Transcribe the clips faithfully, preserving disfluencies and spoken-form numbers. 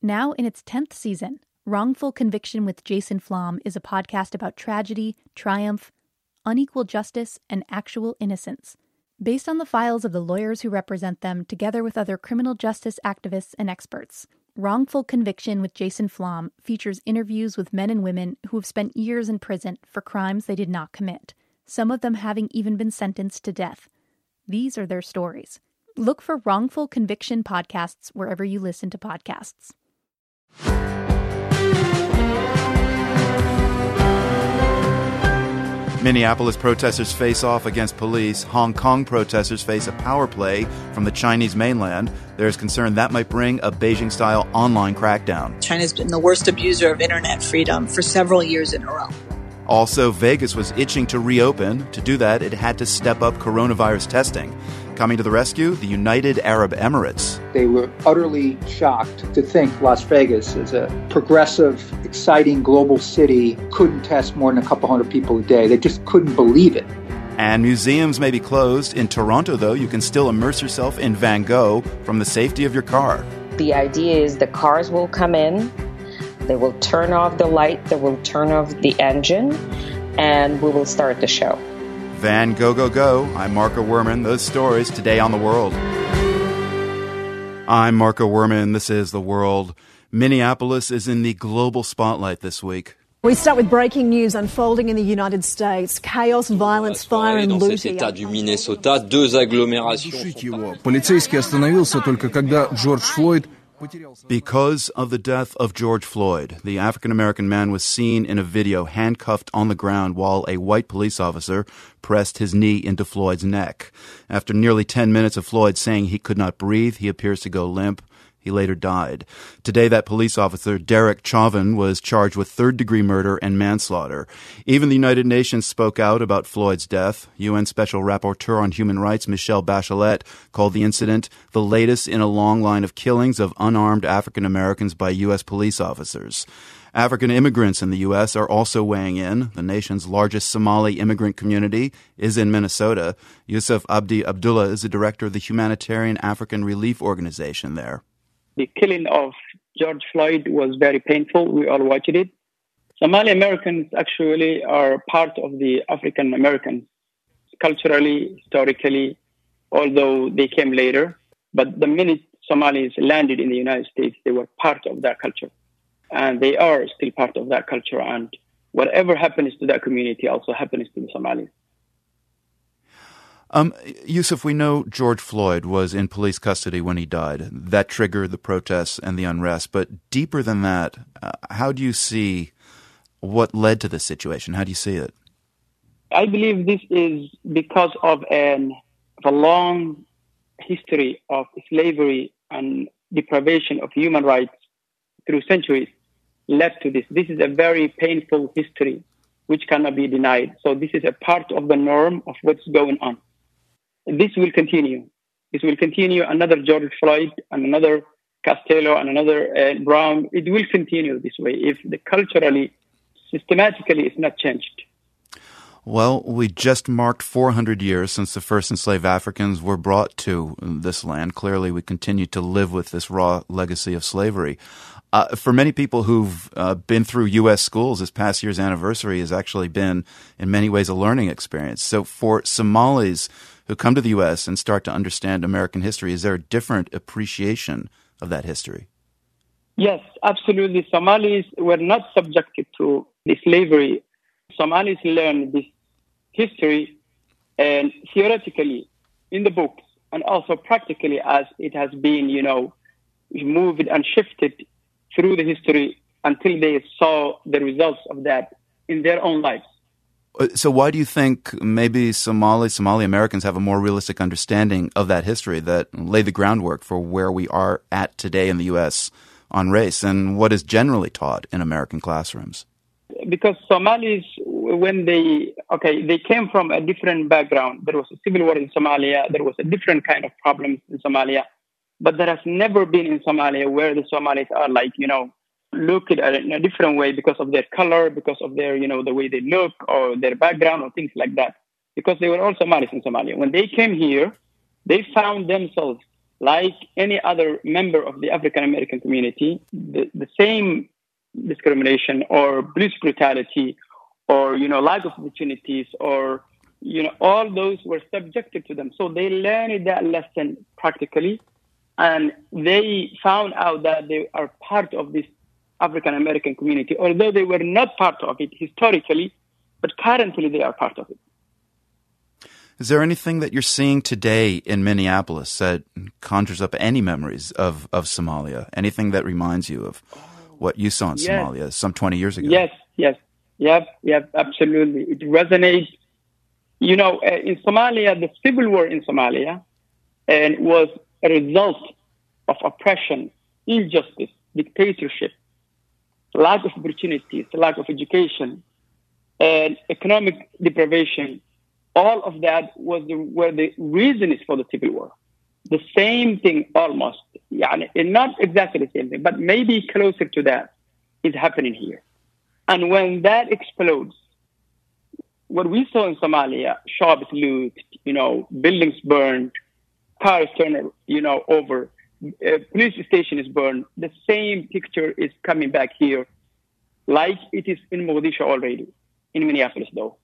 Now in its tenth season, Wrongful Conviction with Jason Flom is a podcast about tragedy, triumph, unequal justice, and actual innocence. Based on the files of the lawyers who represent them, together with other criminal justice activists and experts, Wrongful Conviction with Jason Flom features interviews with men and women who have spent years in prison for crimes they did not commit, some of them having even been sentenced to death. These are their stories. Look for Wrongful Conviction podcasts wherever you listen to podcasts. Minneapolis protesters face off against police. Hong Kong protesters face a power play from the Chinese mainland. There is concern that might bring a Beijing-style online crackdown. China's been the worst abuser of internet freedom for several years in a row. Also, Vegas was itching to reopen. To do that, it had to step up coronavirus testing. Coming to the rescue, the United Arab Emirates. They were utterly shocked to think Las Vegas, as a progressive, exciting global city, couldn't test more than a couple hundred people a day. They just couldn't believe it. And museums may be closed. In Toronto, though, you can still immerse yourself in Van Gogh from the safety of your car. The idea is the cars will come in, they will turn off the light, they will turn off the engine, and we will start the show. Van Go Go Go. I'm Marco Werman. Those stories today on The World. I'm Marco Werman. This is The World. Minneapolis is in the global spotlight this week. We start with breaking news unfolding in the United States. Chaos, violence, fire and looting. Полицейский остановился только когда Джордж Флойд. Because of the death of George Floyd, the African-American man was seen in a video handcuffed on the ground while a white police officer pressed his knee into Floyd's neck. After nearly ten minutes of Floyd saying he could not breathe, he appears to go limp. He later died. Today, that police officer, Derek Chauvin, was charged with third-degree murder and manslaughter. Even the United Nations spoke out about Floyd's death. U N Special Rapporteur on Human Rights, Michelle Bachelet, called the incident the latest in a long line of killings of unarmed African Americans by U S police officers. African immigrants in the U S are also weighing in. The nation's largest Somali immigrant community is in Minnesota. Yusuf Abdi Abdullah is the director of the Humanitarian African Relief Organization there. The killing of George Floyd was very painful. We all watched it. Somali Americans actually are part of the African Americans, culturally, historically, although they came later. But the minute Somalis landed in the United States, they were part of that culture. And they are still part of that culture. And whatever happens to that community also happens to the Somalis. Um, Yusuf, we know George Floyd was in police custody when he died. That triggered the protests and the unrest. But deeper than that, uh, how do you see what led to this situation? How do you see it? I believe this is because of an, of a long history of slavery and deprivation of human rights through centuries led to this. This is a very painful history which cannot be denied. So this is a part of the norm of what's going on. This will continue. This will continue. Another George Floyd and another Costello and another uh, Brown. It will continue this way if the culturally, systematically, it's not changed. Well, we just marked four hundred years since the first enslaved Africans were brought to this land. Clearly, we continue to live with this raw legacy of slavery. Uh, for many people who've uh, been through U S schools, this past year's anniversary has actually been, in many ways, a learning experience. So for Somalis who come to the U S and start to understand American history, is there a different appreciation of that history? Yes, absolutely. Somalis were not subjected to the slavery. Somalis learned this history and theoretically in the books and also practically as it has been, you know, moved and shifted through the history until they saw the results of that in their own lives. So why do you think maybe Somali, Somali Americans have a more realistic understanding of that history that laid the groundwork for where we are at today in the U S on race and what is generally taught in American classrooms? Because Somalis, when they, okay, they came from a different background. There was a civil war in Somalia. There was a different kind of problems in Somalia. But there has never been in Somalia where the Somalis are like, you know, look at it in a different way because of their color, because of their, you know, the way they look or their background or things like that. Because they were all Somalis in Somalia. When they came here, they found themselves like any other member of the African American community, the, the same discrimination or police brutality or, you know, lack of opportunities or, you know, all those were subjected to them. So they learned that lesson practically, and they found out that they are part of this African American community, although they were not part of it historically, but currently they are part of it. Is there anything that you're seeing today in Minneapolis that conjures up any memories of, of Somalia? Anything that reminds you of what you saw in yes. Somalia some twenty years ago? Yes, yes, yep, yep, absolutely. It resonates. You know, uh, in Somalia, the civil war in Somalia and was a result of oppression, injustice, dictatorship, lack of opportunities, lack of education, and economic deprivation. All of that was the, were the reasons for the civil war. The same thing almost, يعني, not exactly the same thing, but maybe closer to that is happening here. And when that explodes, what we saw in Somalia, shops looted, you know, buildings burned, cars turned, you know, over, uh, police station is burned. The same picture is coming back here, like it is in Mogadishu already, in Minneapolis though.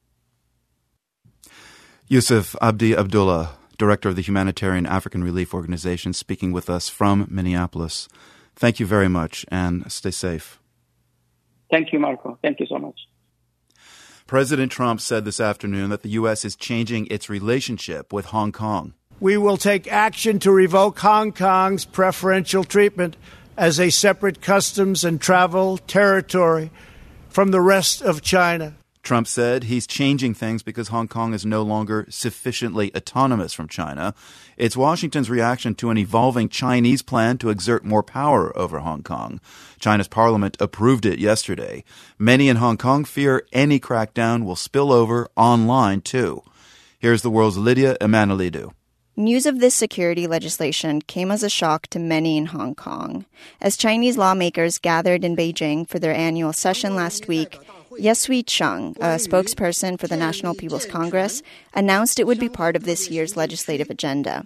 Yusuf Abdi Abdullah, Director of the Humanitarian African Relief Organization, speaking with us from Minneapolis. Thank you very much, and stay safe. Thank you, Marco. Thank you so much. President Trump said this afternoon that the U S is changing its relationship with Hong Kong. We will take action to revoke Hong Kong's preferential treatment as a separate customs and travel territory from the rest of China. Trump said he's changing things because Hong Kong is no longer sufficiently autonomous from China. It's Washington's reaction to an evolving Chinese plan to exert more power over Hong Kong. China's parliament approved it yesterday. Many in Hong Kong fear any crackdown will spill over online, too. Here's the world's Lydia Emanuelidou. News of this security legislation came as a shock to many in Hong Kong. As Chinese lawmakers gathered in Beijing for their annual session last week, Yesui Cheng, a spokesperson for the National People's Congress, announced it would be part of this year's legislative agenda.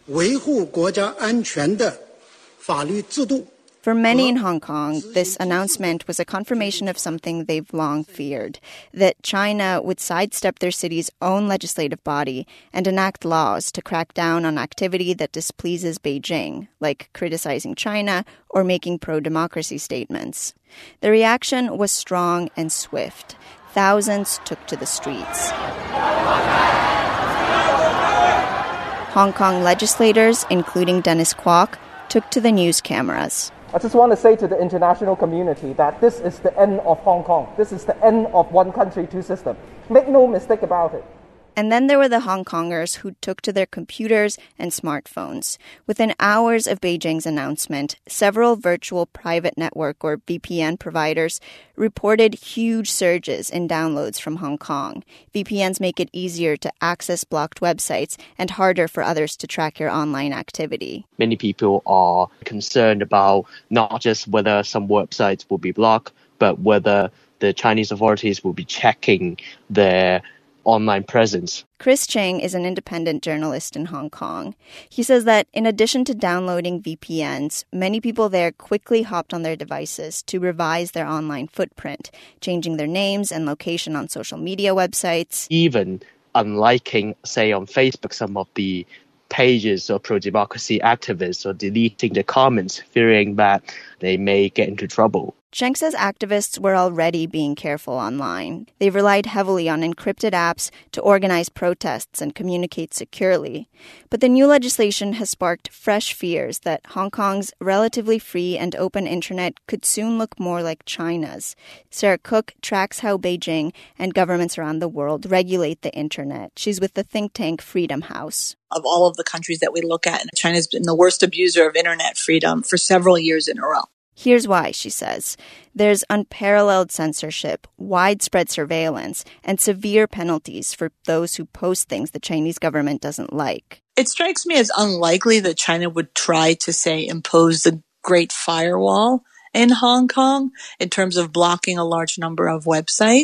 For many in Hong Kong, this announcement was a confirmation of something they've long feared, that China would sidestep their city's own legislative body and enact laws to crack down on activity that displeases Beijing, like criticizing China or making pro-democracy statements. The reaction was strong and swift. Thousands took to the streets. Hong Kong legislators, including Dennis Kwok, took to the news cameras. I just want to say to the international community that this is the end of Hong Kong. This is the end of one country, two systems. Make no mistake about it. And then there were the Hong Kongers who took to their computers and smartphones. Within hours of Beijing's announcement, several virtual private network or V P N providers reported huge surges in downloads from Hong Kong. V P Ns make it easier to access blocked websites and harder for others to track your online activity. Many people are concerned about not just whether some websites will be blocked, but whether the Chinese authorities will be checking their online presence. Chris Cheng is an independent journalist in Hong Kong. He says that in addition to downloading V P Ns, many people there quickly hopped on their devices to revise their online footprint, changing their names and location on social media websites. Even unliking, say, on Facebook, some of the pages of pro-democracy activists, or deleting the comments, fearing that they may get into trouble. Cheng says activists were already being careful online. They've relied heavily on encrypted apps to organize protests and communicate securely. But the new legislation has sparked fresh fears that Hong Kong's relatively free and open internet could soon look more like China's. Sarah Cook tracks how Beijing and governments around the world regulate the internet. She's with the think tank Freedom House. Of all of the countries that we look at, China's been the worst abuser of internet freedom for several years in a row. Here's why, she says. There's unparalleled censorship, widespread surveillance, and severe penalties for those who post things the Chinese government doesn't like. It strikes me as unlikely that China would try to, say, impose the Great Firewall in Hong Kong in terms of blocking a large number of websites.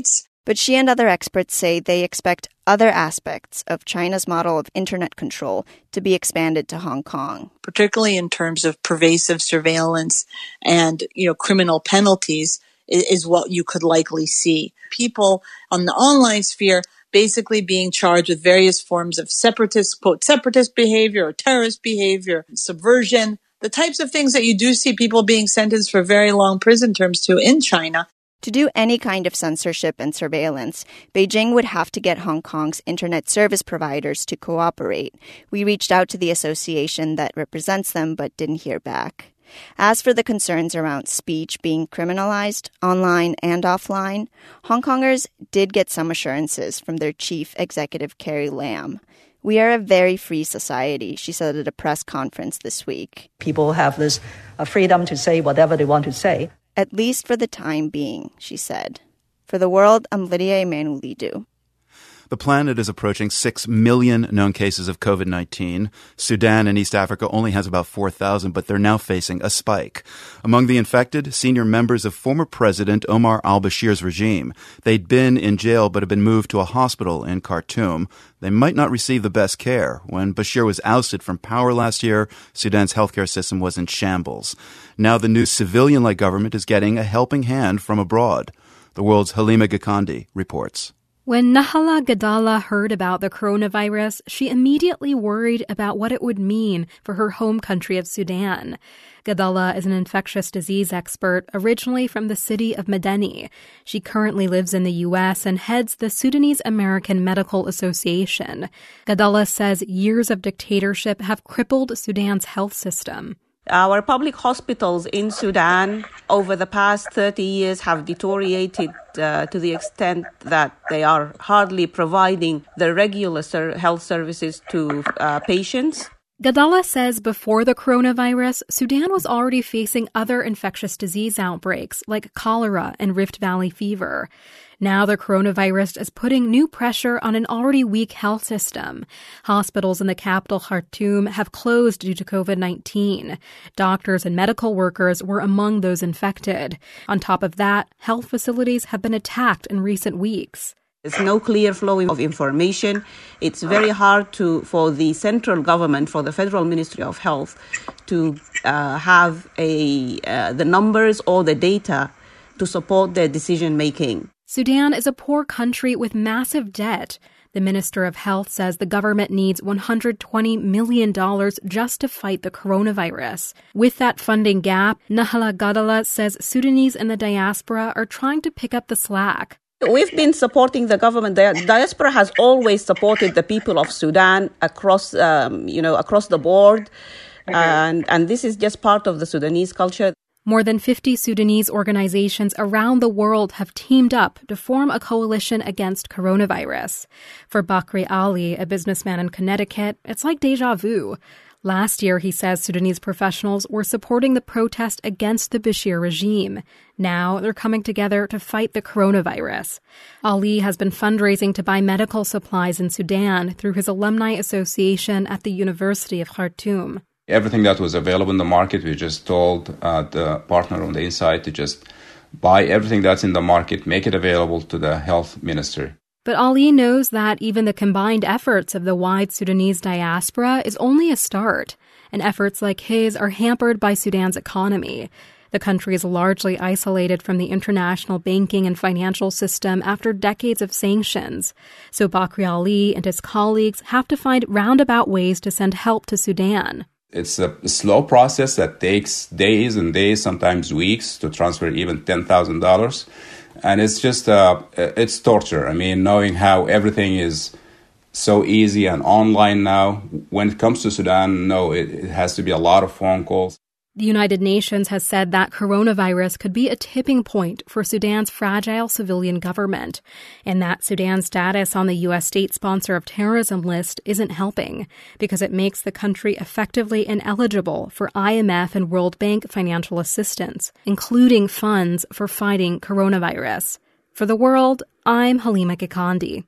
But she and other experts say they expect other aspects of China's model of internet control to be expanded to Hong Kong. Particularly in terms of pervasive surveillance and, you know, criminal penalties is, is what you could likely see. People on the online sphere basically being charged with various forms of separatist, quote, separatist behavior or terrorist behavior, subversion, the types of things that you do see people being sentenced for very long prison terms to in China. To do any kind of censorship and surveillance, Beijing would have to get Hong Kong's internet service providers to cooperate. We reached out to the association that represents them but didn't hear back. As for the concerns around speech being criminalized online and offline, Hong Kongers did get some assurances from their chief executive, Carrie Lam. We are a very free society, she said at a press conference this week. People have this uh, freedom to say whatever they want to say. At least for the time being, she said. For the world, I'm Lydia Emanuelidou. The planet is approaching six million known cases of covid nineteen. Sudan and East Africa only has about four thousand, but they're now facing a spike. Among the infected, senior members of former President Omar al-Bashir's regime. They'd been in jail but have been moved to a hospital in Khartoum. They might not receive the best care. When Bashir was ousted from power last year, Sudan's healthcare system was in shambles. Now the new civilian-led government is getting a helping hand from abroad. The world's Halima Gikandi reports. When Nahala Gadala heard about the coronavirus, she immediately worried about what it would mean for her home country of Sudan. Gadala is an infectious disease expert originally from the city of Medeni. She currently lives in the U S and heads the Sudanese American Medical Association. Gadala says years of dictatorship have crippled Sudan's health system. Our public hospitals in Sudan over the past thirty years have deteriorated uh, to the extent that they are hardly providing the regular ser- health services to uh, patients. Gadala says before the coronavirus, Sudan was already facing other infectious disease outbreaks like cholera and Rift Valley fever. Now the coronavirus is putting new pressure on an already weak health system. Hospitals in the capital Khartoum have closed due to covid nineteen. Doctors and medical workers were among those infected. On top of that, health facilities have been attacked in recent weeks. There's no clear flow of information. It's very hard to for the central government, for the Federal Ministry of Health, to uh, have a uh, the numbers or the data to support their decision making. Sudan is a poor country with massive debt. The Minister of Health says the government needs one hundred twenty million dollars just to fight the coronavirus. With that funding gap, Nahala Gadala says Sudanese in the diaspora are trying to pick up the slack. We've been supporting the government. The diaspora has always supported the people of Sudan across, um, you know, across the board, okay. and and this is just part of the Sudanese culture. More than fifty Sudanese organizations around the world have teamed up to form a coalition against coronavirus. For Bakri Ali, a businessman in Connecticut, it's like deja vu. Last year, he says Sudanese professionals were supporting the protest against the Bashir regime. Now they're coming together to fight the coronavirus. Ali has been fundraising to buy medical supplies in Sudan through his alumni association at the University of Khartoum. Everything that was available in the market, we just told uh, the partner on the inside to just buy everything that's in the market, make it available to the health ministry. But Ali knows that even the combined efforts of the wide Sudanese diaspora is only a start, and efforts like his are hampered by Sudan's economy. The country is largely isolated from the international banking and financial system after decades of sanctions. So Bakri Ali and his colleagues have to find roundabout ways to send help to Sudan. It's a slow process that takes days and days, sometimes weeks, to transfer even ten thousand dollars. And it's just, uh, it's torture. I mean, knowing how everything is so easy and online now. When it comes to Sudan, no, it, it has to be a lot of phone calls. The United Nations has said that coronavirus could be a tipping point for Sudan's fragile civilian government, and that Sudan's status on the U S state sponsor of terrorism list isn't helping because it makes the country effectively ineligible for I M F and World Bank financial assistance, including funds for fighting coronavirus. For The World, I'm Halima Gikandi.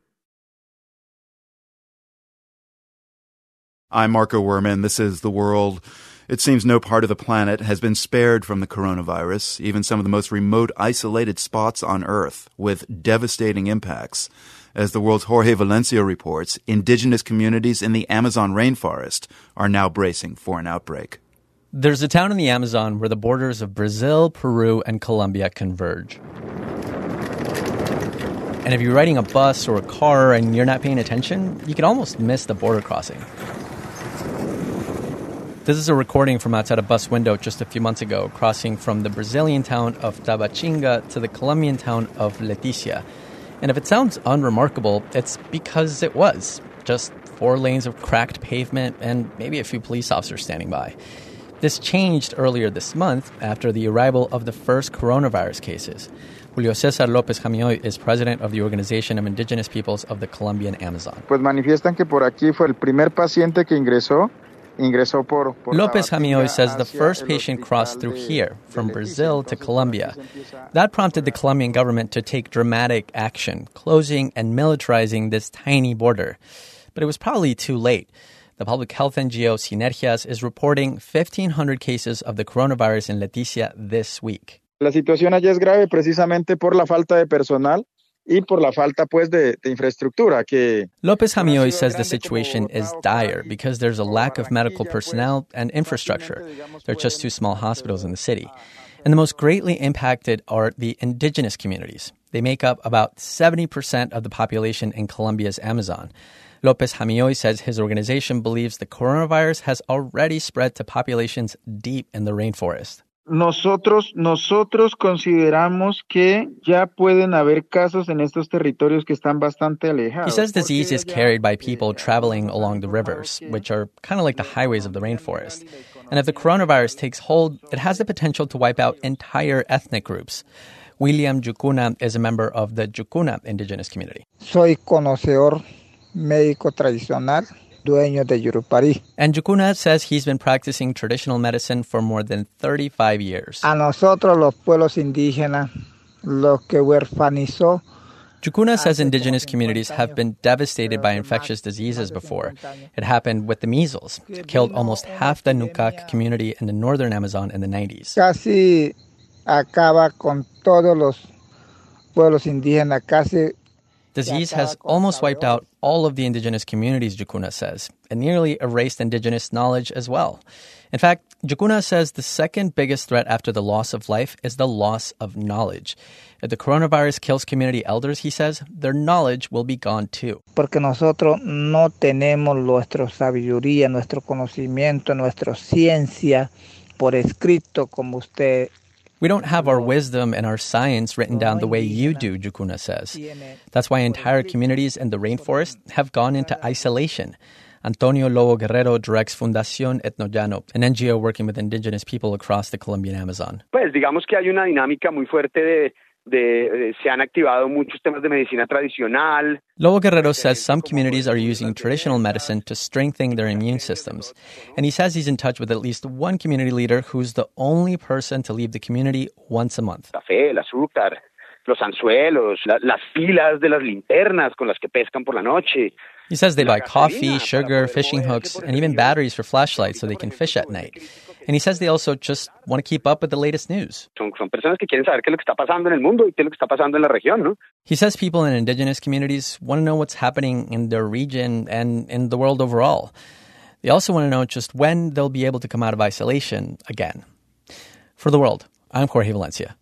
I'm Marco Werman. This is The World. It seems no part of the planet has been spared from the coronavirus, even some of the most remote, isolated spots on Earth, with devastating impacts. As the world's Jorge Valencia reports, indigenous communities in the Amazon rainforest are now bracing for an outbreak. There's a town in the Amazon where the borders of Brazil, Peru, and Colombia converge. And if you're riding a bus or a car and you're not paying attention, you could almost miss the border crossing. This is a recording from outside a bus window just a few months ago, crossing from the Brazilian town of Tabatinga to the Colombian town of Leticia. And if it sounds unremarkable, it's because it was. Just four lanes of cracked pavement and maybe a few police officers standing by. This changed earlier this month after the arrival of the first coronavirus cases. Julio Cesar López Jamioy is president of the Organization of Indigenous Peoples of the Colombian Amazon. Pues manifiestan que por aquí fue el primer paciente que ingresó. López Jamioy says the first patient crossed through here, from Brazil to Colombia. That prompted the Colombian government to take dramatic action, closing and militarizing this tiny border. But it was probably too late. The public health N G O Sinergias is reporting fifteen hundred cases of the coronavirus in Leticia this week. La situación allá es grave precisamente por la falta de personal y por la falta pues de, de infraestructura que López Jamioy says the situation is dire because there's a lack of medical personnel and infrastructure. There are just two small hospitals in the city. And the most greatly impacted are the indigenous communities. They make up about seventy percent of the population in Colombia's Amazon. López Jamioy says his organization believes the coronavirus has already spread to populations deep in the rainforest. Nosotros, nosotros consideramos que ya pueden haber casos en estos territorios que están bastante alejados. He says disease is carried by people traveling along the rivers, which are kind of like the highways of the rainforest. And if the coronavirus takes hold, it has the potential to wipe out entire ethnic groups. William Jucuna is a member of the Jucuna indigenous community. Soy conocedor médico tradicional. Dueño de Yurupari. And Jucuna says he's been practicing traditional medicine for more than thirty-five years. A nosotros los pueblos indígenas, los que huerfanizó. Jucuna says indigenous communities have been devastated by infectious diseases before. It happened with the measles. It killed almost half the Nucac community in the northern Amazon in the nineties. Casi acaba con todos los pueblos indígenas, casi. Disease has almost wiped out all of the indigenous communities, Jucuna says, and nearly erased indigenous knowledge as well. In fact, Jucuna says the second biggest threat after the loss of life is the loss of knowledge. If the coronavirus kills community elders, he says, their knowledge will be gone too. Porque nosotros no tenemos nuestra sabiduría, nuestro conocimiento, nuestra ciencia por escrito como usted. We don't have our wisdom and our science written down the way you do, Jucuna says. That's why entire communities in the rainforest have gone into isolation. Antonio Lobo Guerrero directs Fundación Etnollano, an N G O working with indigenous people across the Colombian Amazon. Pues digamos que hay una dinámica muy fuerte de De, de, se han activado muchos temas de medicina tradicional. Lobo Guerrero says some communities are using traditional medicine to strengthen their immune systems. And he says he's in touch with at least one community leader who's the only person to leave the community once a month. Café, el azúcar, los anzuelos, la, las pilas de las linternas con las que pescan por la noche. He says they buy coffee, sugar, fishing hooks, and even batteries for flashlights so they can fish at night. And he says they also just want to keep up with the latest news. Son, son personas que quieren saber qué es lo que está pasando en el mundo y qué es lo que está pasando en la región, ¿no? He says people in indigenous communities want to know what's happening in their region and in the world overall. They also want to know just when they'll be able to come out of isolation again. For The World, I'm Jorge Valencia.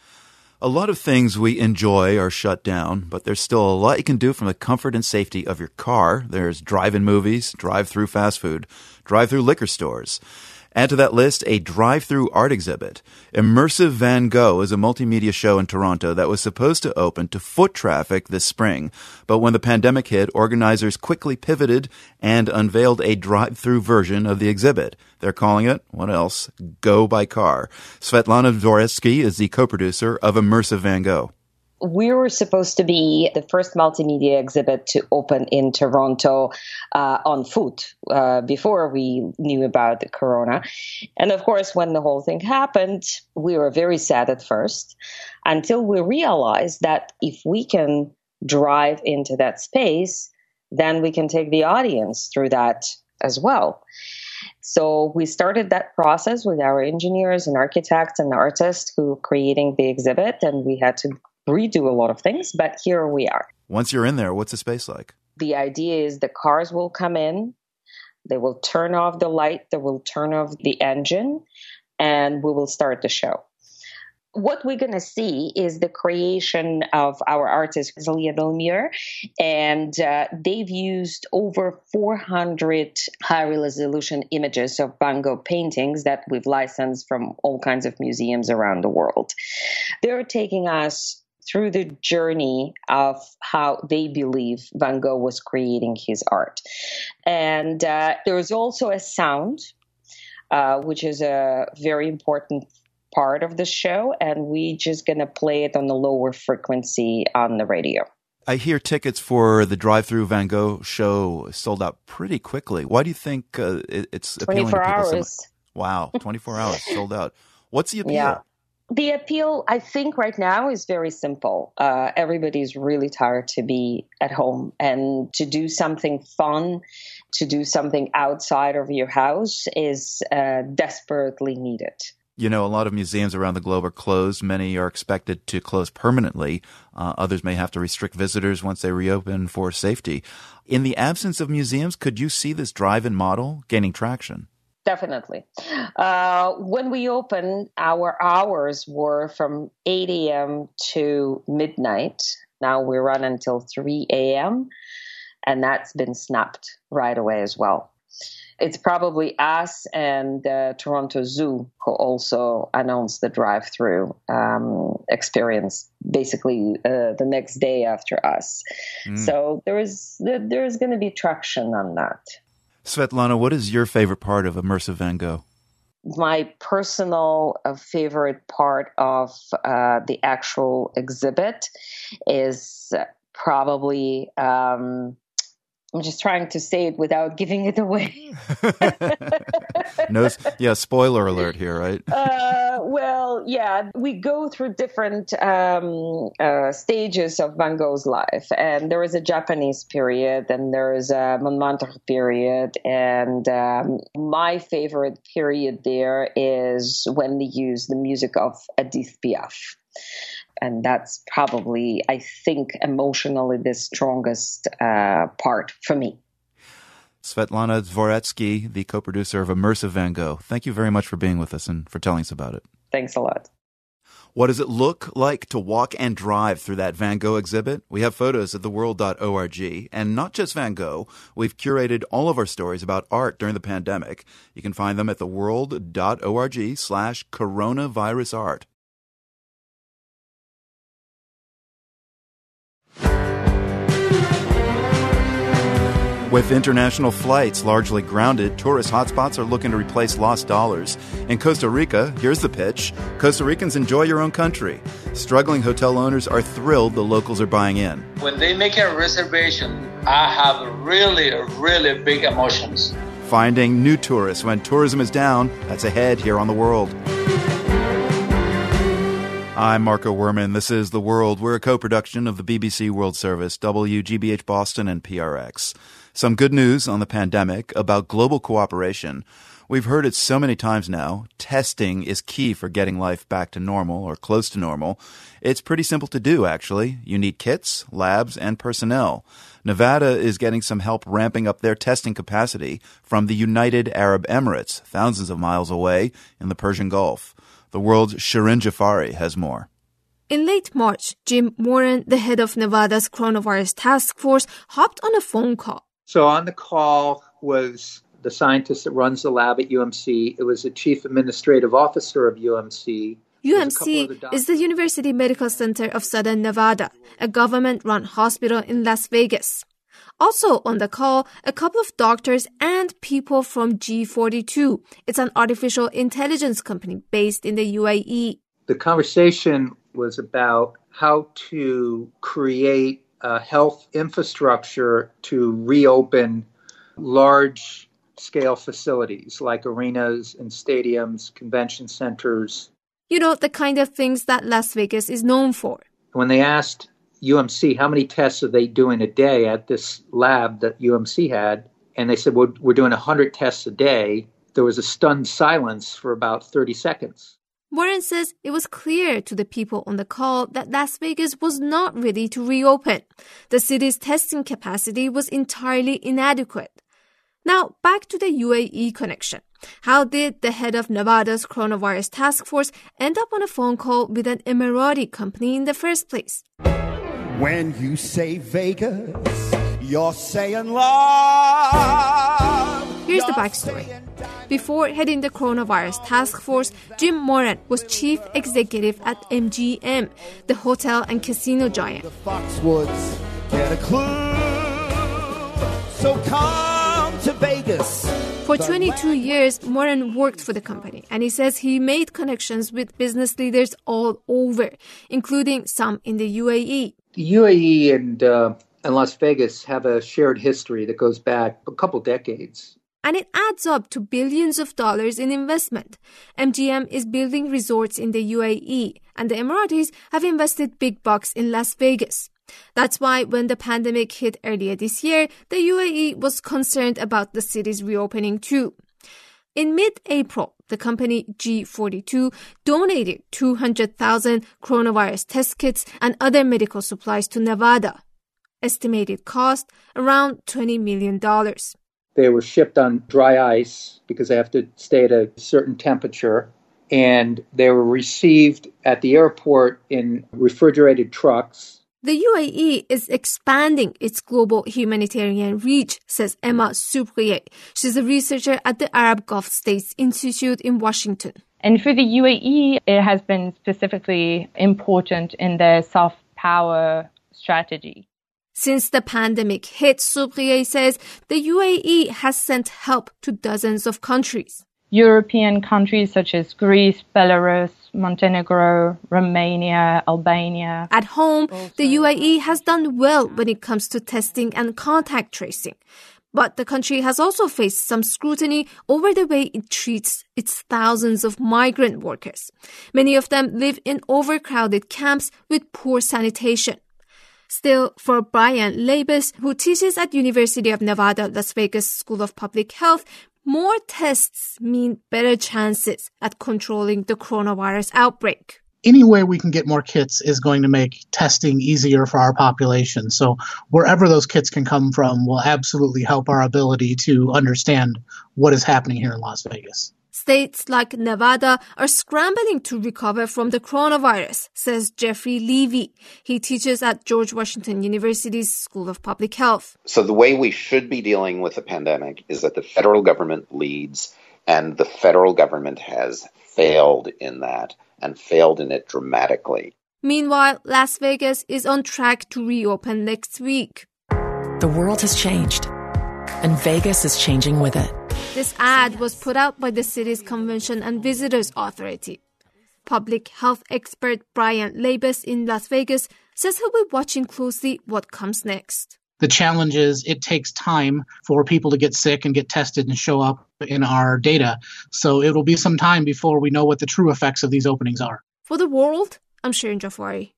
A lot of things we enjoy are shut down, but there's still a lot you can do from the comfort and safety of your car. There's drive-in movies, drive-through fast food, drive-through liquor stores. Add to that list a drive-through art exhibit. Immersive Van Gogh is a multimedia show in Toronto that was supposed to open to foot traffic this spring. But when the pandemic hit, organizers quickly pivoted and unveiled a drive-through version of the exhibit. They're calling it, what else? Go by Car. Svetlana Dvoretsky is the co-producer of Immersive Van Gogh. We were supposed to be the first multimedia exhibit to open in Toronto uh, on foot uh, before we knew about the corona. And of course, when the whole thing happened, we were very sad at first until we realized that if we can drive into that space, then we can take the audience through that as well. So we started that process with our engineers and architects and artists who were creating the exhibit, and we had to redo a lot of things, but here we are. Once you're in there, what's the space like? The idea is the cars will come in, they will turn off the light, they will turn off the engine, and we will start the show. What we're going to see is the creation of our artist, Zelia Belmir, and uh, they've used over four hundred high-resolution images of Van Gogh paintings that we've licensed from all kinds of museums around the world. They're taking us through the journey of how they believe Van Gogh was creating his art. And uh, there is also a sound, uh, which is a very important part of the show, and we just going to play it on the lower frequency on the radio. I hear tickets for the drive-through Van Gogh show sold out pretty quickly. Why do you think uh, it, it's appealing to people? twenty-four hours. So wow, twenty-four hours sold out. What's the appeal? Yeah. The appeal, I think, right now is very simple. Uh, everybody's really tired to be at home, and to do something fun, to do something outside of your house is uh, desperately needed. You know, a lot of museums around the globe are closed. Many are expected to close permanently. Uh, others may have to restrict visitors once they reopen for safety. In the absence of museums, could you see this drive-in model gaining traction? Definitely. Uh, when we opened, our hours were from eight a.m. to midnight. Now we run until three a.m., and that's been snapped right away as well. It's probably us and uh, Toronto Zoo who also announced the drive-through um, experience basically uh, the next day after us. Mm. So there is there is going to be traction on that. Svetlana, what is your favorite part of Immersive Van Gogh? My personal uh, favorite part of uh, the actual exhibit is probably... Um, I'm just trying to say it without giving it away. No, yeah, spoiler alert here, right? uh, well, yeah, we go through different um, uh, stages of Van Gogh's life. And there is a Japanese period, and there is a Montmartre period. And um, my favorite period there is when they use the music of Edith Piaf. And that's probably, I think, emotionally the strongest uh, part for me. Svetlana Dvoretsky, the co-producer of Immersive Van Gogh. Thank you very much for being with us and for telling us about it. Thanks a lot. What does it look like to walk and drive through that Van Gogh exhibit? We have photos at the world dot org. And not just Van Gogh, we've curated all of our stories about art during the pandemic. You can find them at the world dot org slash coronavirus art. With international flights largely grounded, tourist hotspots are looking to replace lost dollars. In Costa Rica, here's the pitch. Costa Ricans enjoy your own country. Struggling hotel owners are thrilled the locals are buying in. When they make a reservation, I have really, really big emotions. Finding new tourists when tourism is down, that's ahead here on The World. I'm Marco Werman. This is The World. We're a co-production of the B B C World Service, W G B H Boston, and P R X. Some good news on the pandemic about global cooperation. We've heard it so many times now. Testing is key for getting life back to normal or close to normal. It's pretty simple to do, actually. You need kits, labs, and personnel. Nevada is getting some help ramping up their testing capacity from the United Arab Emirates, thousands of miles away in the Persian Gulf. The World's Shirin Jafari has more. In late March, Jim Moran, the head of Nevada's coronavirus task force, hopped on a phone call. So on the call was the scientist that runs the lab at U M C. It was the chief administrative officer of U M C. U M C is the University Medical Center of Southern Nevada, a government-run hospital in Las Vegas. Also on the call, a couple of doctors and people from G forty-two. It's an artificial intelligence company based in the U A E. The conversation was about how to create a health infrastructure to reopen large-scale facilities like arenas and stadiums, convention centers. You know, the kind of things that Las Vegas is known for. When they asked U M C how many tests are they doing a day at this lab that U M C had, and they said, well, we're doing one hundred tests a day, there was a stunned silence for about thirty seconds. Warren says it was clear to the people on the call that Las Vegas was not ready to reopen. The city's testing capacity was entirely inadequate. Now, back to the U A E connection. How did the head of Nevada's coronavirus task force end up on a phone call with an Emirati company in the first place? When you say Vegas, you're saying love. Here's the backstory. Before heading the coronavirus task force, Jim Moran was chief executive at M G M, the hotel and casino giant. The Foxwoods get a clue, so come to Vegas. For twenty-two years, Moran worked for the company, and he says he made connections with business leaders all over, including some in the U A E. The U A E and, uh, and Las Vegas have a shared history that goes back a couple decades. And it adds up to billions of dollars in investment. M G M is building resorts in the U A E, and the Emiratis have invested big bucks in Las Vegas. That's why when the pandemic hit earlier this year, the U A E was concerned about the city's reopening too. In mid-April, the company G forty-two donated two hundred thousand coronavirus test kits and other medical supplies to Nevada. Estimated cost around twenty million dollars. They were shipped on dry ice because they have to stay at a certain temperature, and they were received at the airport in refrigerated trucks. The U A E is expanding its global humanitarian reach, says Emma Subrier. She's a researcher at the Arab Gulf States Institute in Washington. And for the U A E, it has been specifically important in their soft power strategy. Since the pandemic hit, Subrier says the U A E has sent help to dozens of countries. European countries such as Greece, Belarus, Montenegro, Romania, Albania. At home, the U A E has done well when it comes to testing and contact tracing. But the country has also faced some scrutiny over the way it treats its thousands of migrant workers. Many of them live in overcrowded camps with poor sanitation. Still, for Brian Labus, who teaches at University of Nevada, Las Vegas School of Public Health, more tests mean better chances at controlling the coronavirus outbreak. Any way we can get more kits is going to make testing easier for our population. So wherever those kits can come from will absolutely help our ability to understand what is happening here in Las Vegas. States like Nevada are scrambling to recover from the coronavirus, says Jeffrey Levy. He teaches at George Washington University's School of Public Health. So the way we should be dealing with the pandemic is that the federal government leads, and the federal government has failed in that, and failed in it dramatically. Meanwhile, Las Vegas is on track to reopen next week. The world has changed, and Vegas is changing with it. This ad was put out by the city's Convention and Visitors Authority. Public health expert Brian Labus in Las Vegas says he'll be watching closely what comes next. The challenge is it takes time for people to get sick and get tested and show up in our data. So it will be some time before we know what the true effects of these openings are. For the world, I'm Shirin Jafari.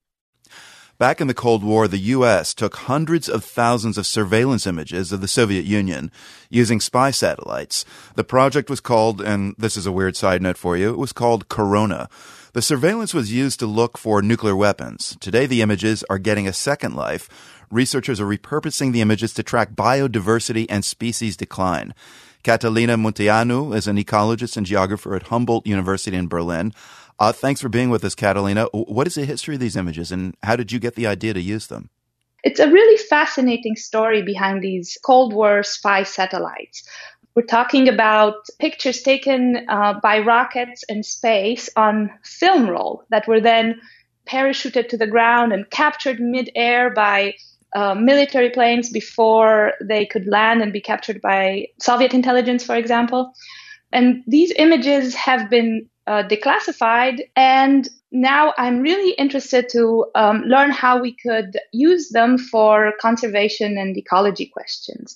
Back in the Cold War, the U S took hundreds of thousands of surveillance images of the Soviet Union using spy satellites. The project was called, and this is a weird side note for you, it was called Corona. The surveillance was used to look for nuclear weapons. Today, the images are getting a second life. Researchers are repurposing the images to track biodiversity and species decline. Catalina Munteanu is an ecologist and geographer at Humboldt University in Berlin. Uh, thanks for being with us, Catalina. What is the history of these images, and how did you get the idea to use them? It's a really fascinating story behind these Cold War spy satellites. We're talking about pictures taken uh, by rockets in space on film roll that were then parachuted to the ground and captured mid-air by uh, military planes before they could land and be captured by Soviet intelligence, for example. And these images have been uh, declassified, and now I'm really interested to um, learn how we could use them for conservation and ecology questions.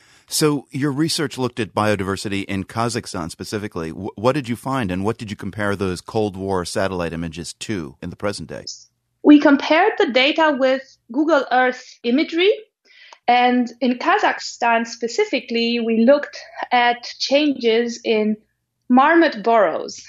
So your research looked at biodiversity in Kazakhstan specifically. W- what did you find, and what did you compare those Cold War satellite images to in the present day? We compared the data with Google Earth imagery. And in Kazakhstan specifically, we looked at changes in marmot burrows.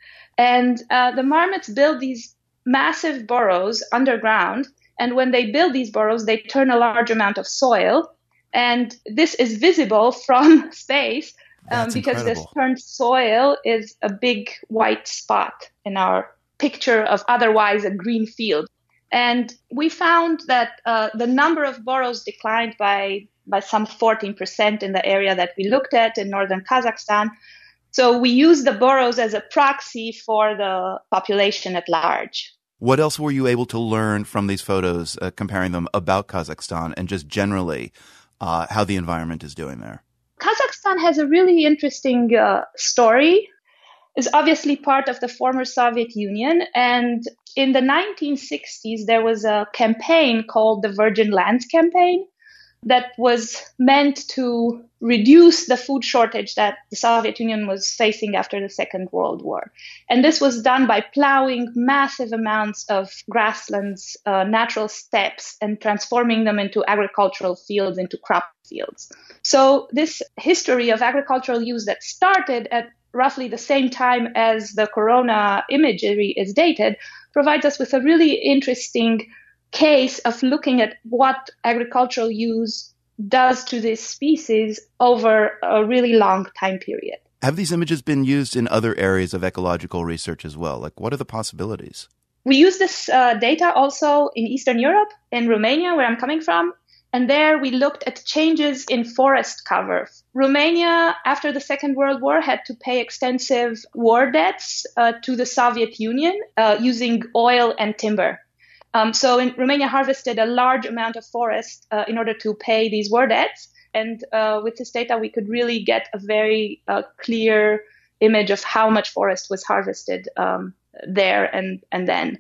And uh, the marmots build these massive burrows underground. And when they build these burrows, they turn a large amount of soil. And this is visible from space um, because incredible. This turned soil is a big white spot in our picture of otherwise a green field. And we found that uh, the number of burrows declined by, by some fourteen percent in the area that we looked at in northern Kazakhstan. So we used the burrows as a proxy for the population at large. What else were you able to learn from these photos, uh, comparing them about Kazakhstan and just generally uh, how the environment is doing there? Kazakhstan has a really interesting uh, story. It's obviously part of the former Soviet Union. And in the nineteen sixties, there was a campaign called the Virgin Lands Campaign that was meant to reduce the food shortage that the Soviet Union was facing after the Second World War. And this was done by plowing massive amounts of grasslands, uh, natural steppes, and transforming them into agricultural fields, into crop fields. So this history of agricultural use that started at roughly the same time as the corona imagery is dated provides us with a really interesting case of looking at what agricultural use does to this species over a really long time period. Have these images been used in other areas of ecological research as well? Like, what are the possibilities? We use this uh, data also in Eastern Europe, in Romania, where I'm coming from. And there we looked at changes in forest cover. Romania, after the Second World War, had to pay extensive war debts uh, to the Soviet Union uh, using oil and timber. Um, so in, Romania harvested a large amount of forest uh, in order to pay these war debts. And uh, with this data, we could really get a very uh, clear image of how much forest was harvested um, there and, and then.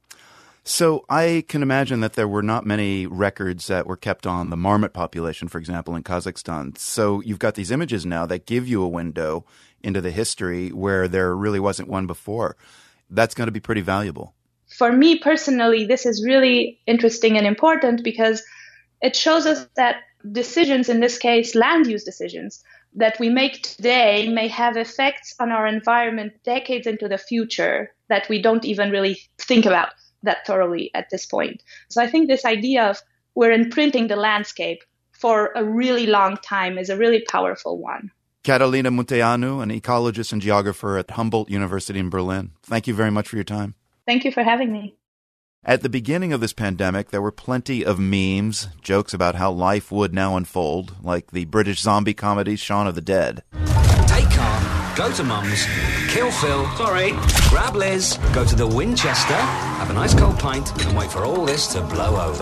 So I can imagine that there were not many records that were kept on the marmot population, for example, in Kazakhstan. So you've got these images now that give you a window into the history where there really wasn't one before. That's going to be pretty valuable. For me personally, this is really interesting and important because it shows us that decisions, in this case, land use decisions, that we make today may have effects on our environment decades into the future that we don't even really think about that thoroughly at this point. So I think this idea of we're imprinting the landscape for a really long time is a really powerful one. Catalina Munteanu, an ecologist and geographer at Humboldt University in Berlin. Thank you very much for your time. Thank you for having me. At the beginning of this pandemic, there were plenty of memes, jokes about how life would now unfold, like the British zombie comedy Shaun of the Dead. Take car, go to Mum's, kill Phil, sorry, grab Liz, go to the Winchester, have a nice cold pint, and wait for all this to blow over.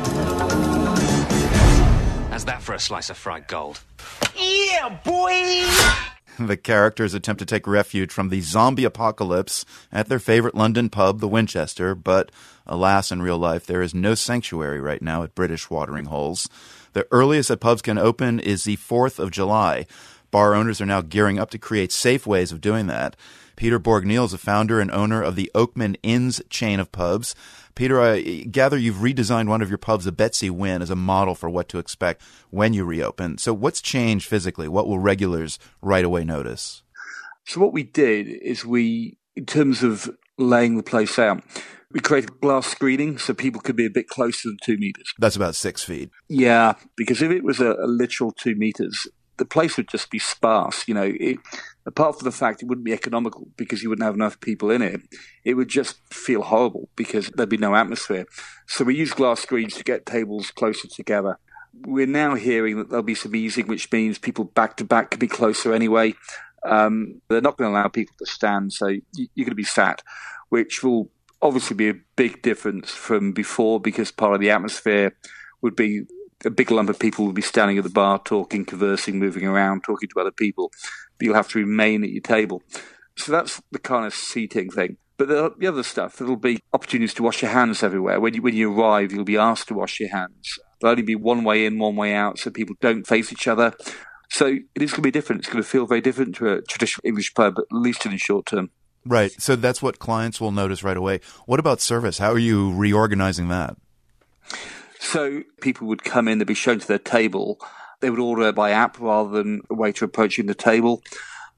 How's that for a slice of fried gold? Yeah, boy! The characters attempt to take refuge from the zombie apocalypse at their favorite London pub, the Winchester, but alas, in real life, there is no sanctuary right now at British watering holes. The earliest that pubs can open is the fourth of July. Bar owners are now gearing up to create safe ways of doing that. Peter Borg-Neal is the founder and owner of the Oakman Inns chain of pubs. Peter, I gather you've redesigned one of your pubs, the Betsy Wynn, as a model for what to expect when you reopen. So what's changed physically? What will regulars right away notice? So what we did is we, in terms of laying the place out, we created glass screening so people could be a bit closer than two meters. That's about six feet. Yeah, because if it was a, a literal two meters, the place would just be sparse. You know, it, apart from the fact it wouldn't be economical because you wouldn't have enough people in it, it would just feel horrible because there'd be no atmosphere. So we use glass screens to get tables closer together. We're now hearing that there'll be some easing, which means people back to back could be closer anyway. Um, they're not going to allow people to stand, so you're going to be sat, which will obviously be a big difference from before because part of the atmosphere would be a big lump of people will be standing at the bar, talking, conversing, moving around, talking to other people. But you'll have to remain at your table. So that's the kind of seating thing. But the, the other stuff, there'll be opportunities to wash your hands everywhere. When you, when you arrive, you'll be asked to wash your hands. There'll only be one way in, one way out, so people don't face each other. So it is going to be different. It's going to feel very different to a traditional English pub, at least in the short term. Right. So that's what clients will notice right away. What about service? How are you reorganizing that? So people would come in, they'd be shown to their table. They would order by app rather than a waiter approaching the table.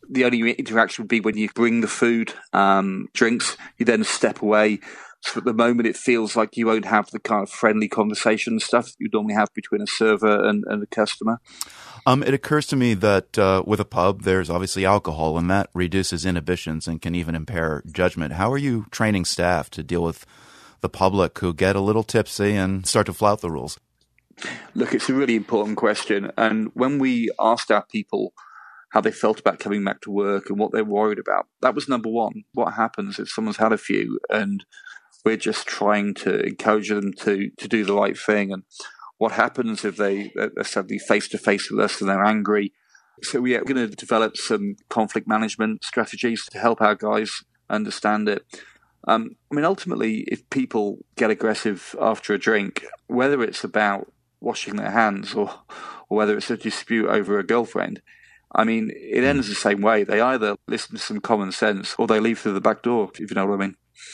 The only interaction would be when you bring the food, um, drinks, you then step away. So at the moment, it feels like you won't have the kind of friendly conversation stuff you normally have between a server and, and a customer. Um, it occurs to me that uh, with a pub, there's obviously alcohol, and that reduces inhibitions and can even impair judgment. How are you training staff to deal with the public who get a little tipsy and start to flout the rules? Look, it's a really important question. And when we asked our people how they felt about coming back to work and what they're worried about, that was number one. What happens if someone's had a few and we're just trying to encourage them to, to do the right thing? And what happens if they are suddenly face-to-face with us and they're angry? So we are going to develop some conflict management strategies to help our guys understand it. Um, I mean, ultimately, if people get aggressive after a drink, whether it's about washing their hands or, or whether it's a dispute over a girlfriend, I mean, it ends the same way. They either listen to some common sense or they leave through the back door, if you know what I mean.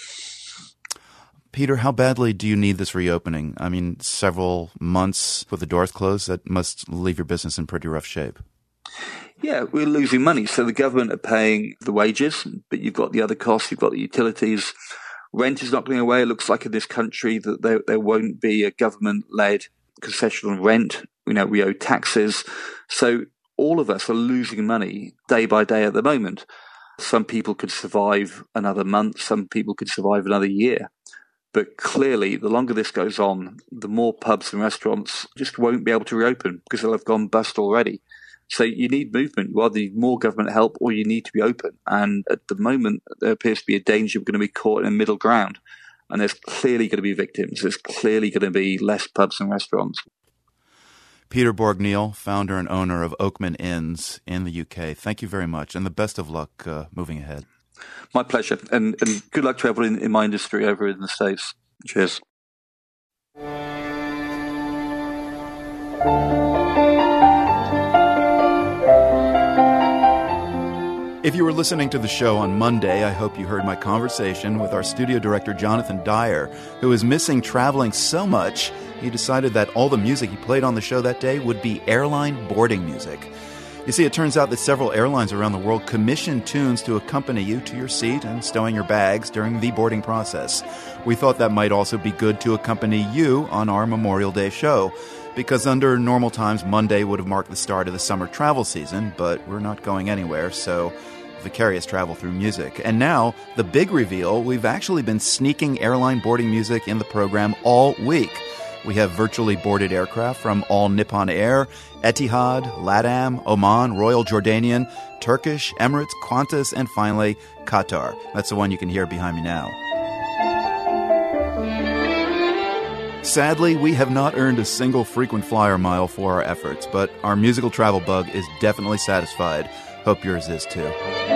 Peter, how badly do you need this reopening? I mean, several months with the doors closed, that must leave your business in pretty rough shape. Yeah, we're losing money. So the government are paying the wages, but you've got the other costs, you've got the utilities. Rent is not going away. It looks like in this country that there, there won't be a government-led concession on rent. You know, we owe taxes. So all of us are losing money day by day at the moment. Some people could survive another month. Some people could survive another year. But clearly, the longer this goes on, the more pubs and restaurants just won't be able to reopen because they'll have gone bust already. So you need movement. You either need more government help or you need to be open. And at the moment, there appears to be a danger we're going to be caught in a middle ground. And there's clearly going to be victims. There's clearly going to be less pubs and restaurants. Peter Borg-Neal, founder and owner of Oakman Inns in the U K. Thank you very much, and the best of luck uh, moving ahead. My pleasure, and, and good luck to everyone in, in my industry over in the States. Cheers. If you were listening to the show on Monday, I hope you heard my conversation with our studio director, Jonathan Dyer, who is missing traveling so much, he decided that all the music he played on the show that day would be airline boarding music. You see, it turns out that several airlines around the world commission tunes to accompany you to your seat and stowing your bags during the boarding process. We thought that might also be good to accompany you on our Memorial Day show, because under normal times, Monday would have marked the start of the summer travel season, but we're not going anywhere, so vicarious travel through music. And now, the big reveal, we've actually been sneaking airline boarding music in the program all week. We have virtually boarded aircraft from All Nippon Air, Etihad, LATAM, Oman, Royal Jordanian, Turkish, Emirates, Qantas, and finally, Qatar. That's the one you can hear behind me now. Sadly, we have not earned a single frequent flyer mile for our efforts, but our musical travel bug is definitely satisfied. Hope yours is too.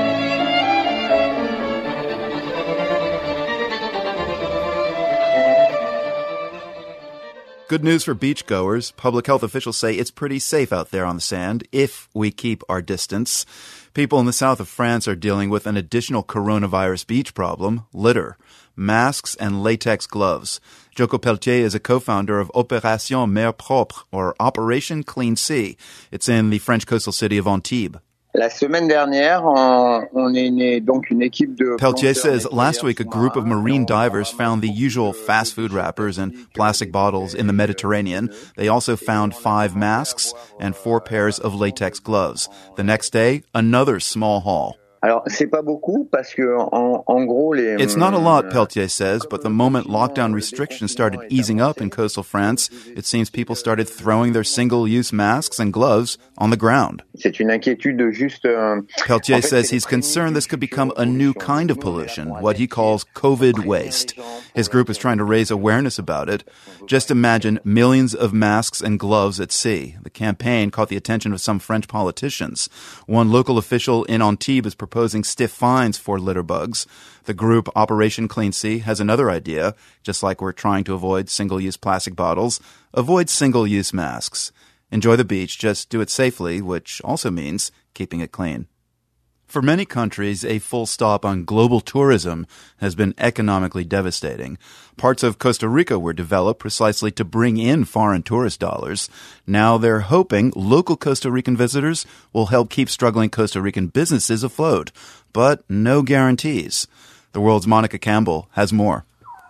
Good news for beachgoers. Public health officials say it's pretty safe out there on the sand if we keep our distance. People in the south of France are dealing with an additional coronavirus beach problem, litter, masks, and latex gloves. Joko Pelletier is a co-founder of Opération Mer Propre, or Operation Clean Sea. It's in the French coastal city of Antibes. La semaine dernière, on est né donc une équipe de Pelletier says last week a group of marine divers found the usual fast food wrappers and plastic bottles in the Mediterranean. They also found five masks and four pairs of latex gloves. The next day, another small haul. Alors, c'est pas beaucoup parce que en, en gros les It's not a lot, Pelletier says, but the moment lockdown restrictions started easing up in coastal France, it seems people started throwing their single-use masks and gloves on the ground. C'est une inquiétude juste euh, Pelletier says he's concerned this could become a new kind of pollution, what he calls COVID waste. His group is trying to raise awareness about it. Just imagine millions of masks and gloves at sea. The campaign caught the attention of some French politicians. One local official in Antibes is proposing stiff fines for litter bugs. The group Operation Clean Sea has another idea, just like we're trying to avoid single-use plastic bottles. Avoid single-use masks. Enjoy the beach, just do it safely, which also means keeping it clean. For many countries, a full stop on global tourism has been economically devastating. Parts of Costa Rica were developed precisely to bring in foreign tourist dollars. Now they're hoping local Costa Rican visitors will help keep struggling Costa Rican businesses afloat. But no guarantees. The World's Monica Campbell has more.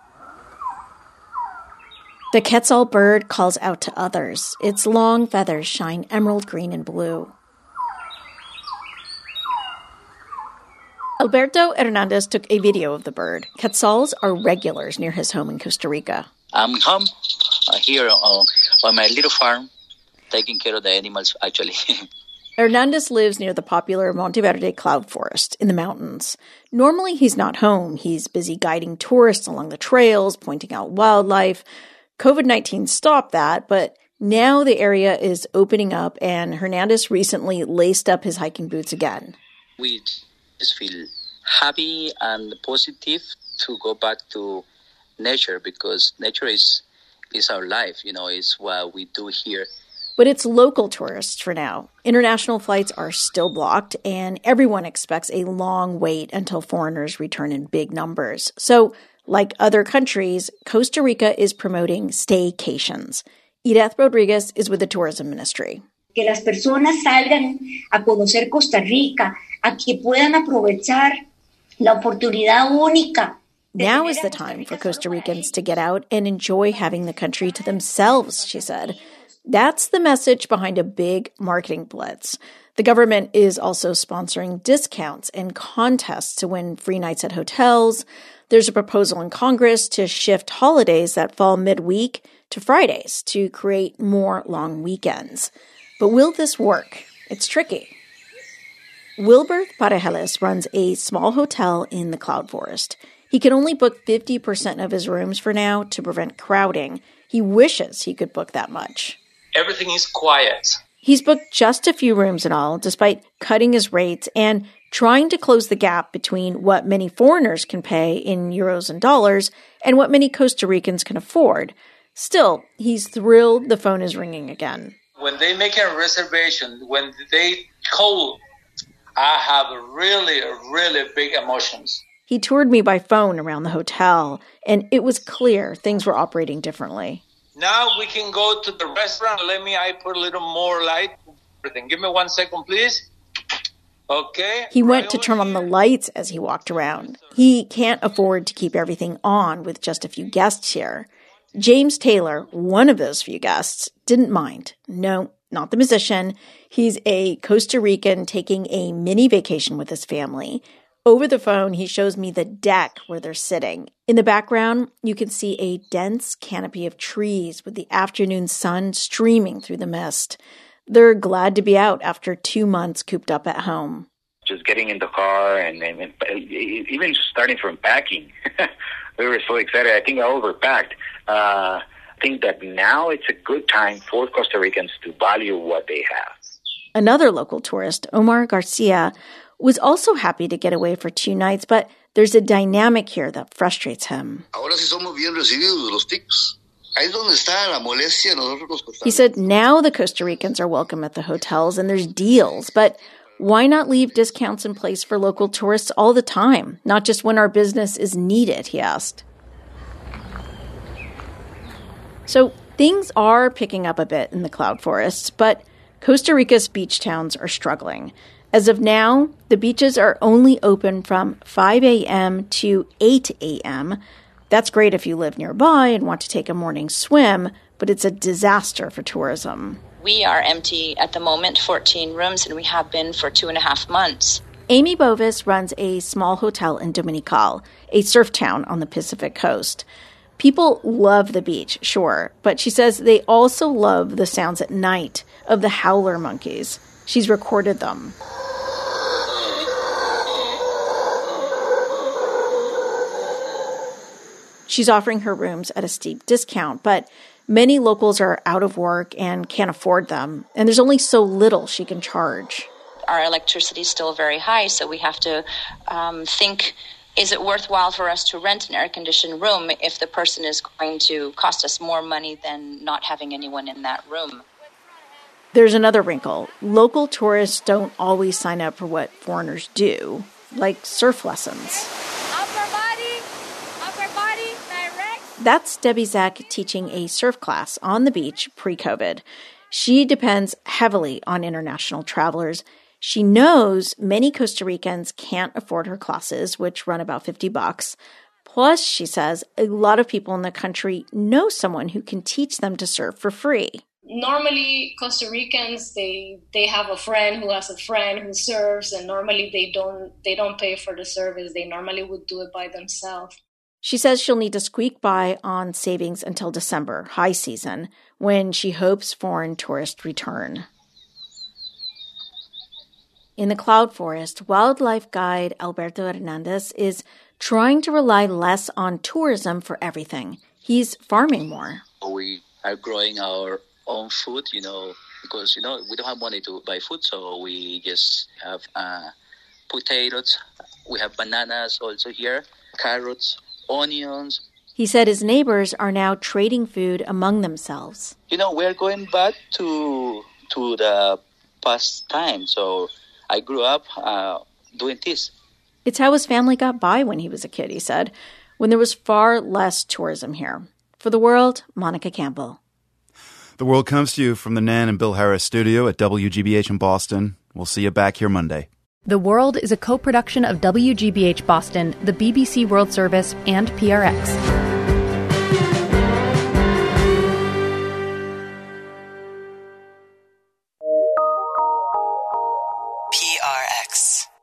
The quetzal bird calls out to others. Its long feathers shine emerald green and blue. Alberto Hernandez took a video of the bird. Quetzals are regulars near his home in Costa Rica. I'm home uh, here on, on my little farm, taking care of the animals, actually. Hernandez lives near the popular Monteverde cloud forest in the mountains. Normally, he's not home. He's busy guiding tourists along the trails, pointing out wildlife. covid nineteen stopped that, but now the area is opening up, and Hernandez recently laced up his hiking boots again. We just feel happy and positive to go back to nature, because nature is is our life, you know, it's what we do here. But it's local tourists for now. International flights are still blocked, and everyone expects a long wait until foreigners return in big numbers. So, like other countries, Costa Rica is promoting staycations. Edith Rodriguez is with the tourism ministry. Que las personas salgan a conocer Costa Rica, a que puedan aprovechar la oportunidad única. Now is the time for Costa Ricans to get out and enjoy having the country to themselves, she said. That's the message behind a big marketing blitz. The government is also sponsoring discounts and contests to win free nights at hotels. There's a proposal in Congress to shift holidays that fall midweek to Fridays to create more long weekends. But will this work? It's tricky. Wilbert Parejeles runs a small hotel in the cloud forest. He can only book fifty percent of his rooms for now to prevent crowding. He wishes he could book that much. Everything is quiet. He's booked just a few rooms in all, despite cutting his rates and trying to close the gap between what many foreigners can pay in euros and dollars and what many Costa Ricans can afford. Still, he's thrilled the phone is ringing again. When they make a reservation, when they call, I have really, really big emotions. He toured me by phone around the hotel, and it was clear things were operating differently. Now we can go to the restaurant. Let me, I put a little more light. Everything. Give me one second, please. Okay. He went to turn on the lights as he walked around. He can't afford to keep everything on with just a few guests here. James Taylor, one of those few guests, didn't mind. No, not the musician. He's a Costa Rican taking a mini vacation with his family. Over the phone, he shows me the deck where they're sitting. In the background, you can see a dense canopy of trees with the afternoon sun streaming through the mist. They're glad to be out after two months cooped up at home. Just getting in the car and, and, and even starting from packing. We were so excited. I think I overpacked. Uh, I think that now it's a good time for Costa Ricans to value what they have. Another local tourist, Omar Garcia, was also happy to get away for two nights, but there's a dynamic here that frustrates him. He said now the Costa Ricans are welcome at the hotels and there's deals, but why not leave discounts in place for local tourists all the time, not just when our business is needed, he asked. So things are picking up a bit in the cloud forests, but Costa Rica's beach towns are struggling. As of now, the beaches are only open from five a.m. to eight a.m. That's great if you live nearby and want to take a morning swim, but it's a disaster for tourism. We are empty at the moment, fourteen rooms, and we have been for two and a half months. Amy Bovis runs a small hotel in Dominical, a surf town on the Pacific coast. People love the beach, sure, but she says they also love the sounds at night of the howler monkeys. She's recorded them. She's offering her rooms at a steep discount, but many locals are out of work and can't afford them, and there's only so little she can charge. Our electricity is still very high, so we have to um, think, is it worthwhile for us to rent an air-conditioned room if the person is going to cost us more money than not having anyone in that room? There's another wrinkle. Local tourists don't always sign up for what foreigners do, like surf lessons. Upper body, upper body, direct. That's Debbie Zack teaching a surf class on the beach pre-COVID. She depends heavily on international travelers. She knows many Costa Ricans can't afford her classes, which run about fifty bucks. Plus, she says, a lot of people in the country know someone who can teach them to surf for free. Normally, Costa Ricans, they they have a friend who has a friend who surfs, and normally they don't they don't pay for the service. They normally would do it by themselves. She says she'll need to squeak by on savings until December, high season, when she hopes foreign tourists return. In the cloud forest, wildlife guide Alberto Hernandez is trying to rely less on tourism for everything. He's farming more. We are growing our own food, you know, because, you know, we don't have money to buy food, so we just have uh, potatoes. We have bananas also here, carrots, onions. He said his neighbors are now trading food among themselves. You know, we're going back to to the past time, so I grew up uh, doing this. It's how his family got by when he was a kid, he said, when there was far less tourism here. For The World, Monica Campbell. The World comes to you from the Nan and Bill Harris studio at W G B H in Boston. We'll see you back here Monday. The World is a co-production of W G B H Boston, the B B C World Service, and P R X. P R X.